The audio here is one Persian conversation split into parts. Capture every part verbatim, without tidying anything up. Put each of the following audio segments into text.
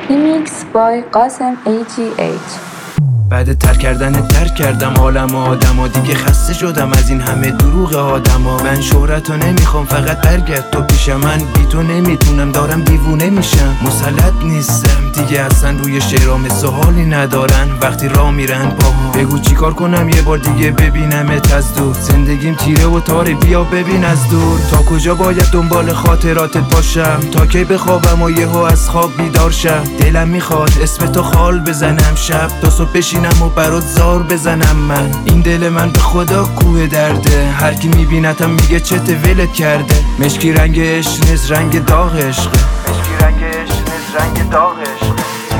Remix by قاسم ای جی ایچ. بعد ترک کردن ترک کردم عالم و آدم و دیگه خسته شدم از این همه دروغ آدم ها. من شهرتو نمیخوام فقط برگرد تو پیش من، بی تو نمیتونم دارم دیوونه میشم. مسلط نیستم دیگه اصلا روی شعرام سوالی ندارن وقتی راه میرن پاها. بگو چیکار کنم یه بار دیگه ببینمت از دور، زندگیم تیره و تاره بیا ببین از دور. تا کجا باید دنبال خاطراتت باشم، تا کی بخوابم و یهو از خواب بیدار شم. دلم میخواد اسم تو خال بزنم شب تا صبح بشینم و برات زار بزنم. من این دل من به خدا کوه درده، هر کی میبینتم میگه چته ولت کرده. مشکی رنگ عشق نیست رنگ داغ عشقه، مشکی رنگ عشق نیست رنگ داغ عشقه.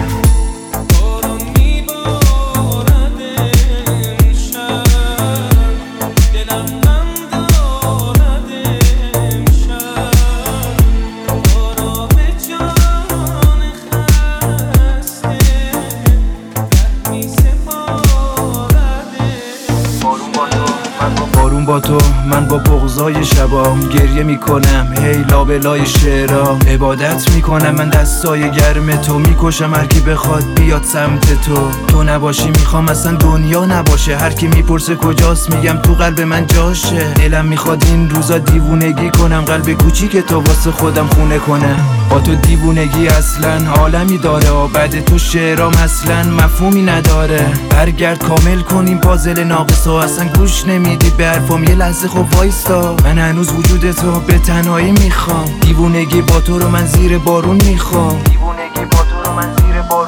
با تو من با بغضای شبام گریه میکنم، هی لابلای شعرام عبادت میکنم. من دستای گرم تو میکشم هر کی بخواد بیاد سمت تو. تو نباشی میخوام اصلا دنیا نباشه، هر کی میپرسه کجاست میگم تو قلب من جاشه. دلم میخواد این روزا دیوونگی کنم، قلب کوچیک تو واسه خودم خونه کنم. با تو دیوونگی اصلا عالمی داره، بعد تو شعرام اصلا مفهومی نداره. برگرد کامل کنیم پازل ناقصا، اصلا گوش نمیدی به حرفام یه لحظه خب وایستا. من هنوز وجود تو به تنهایی میخوام، دیوونگی با تو رو من زیر بارون میخوام، دیوونگی با تو رو من زیر بارون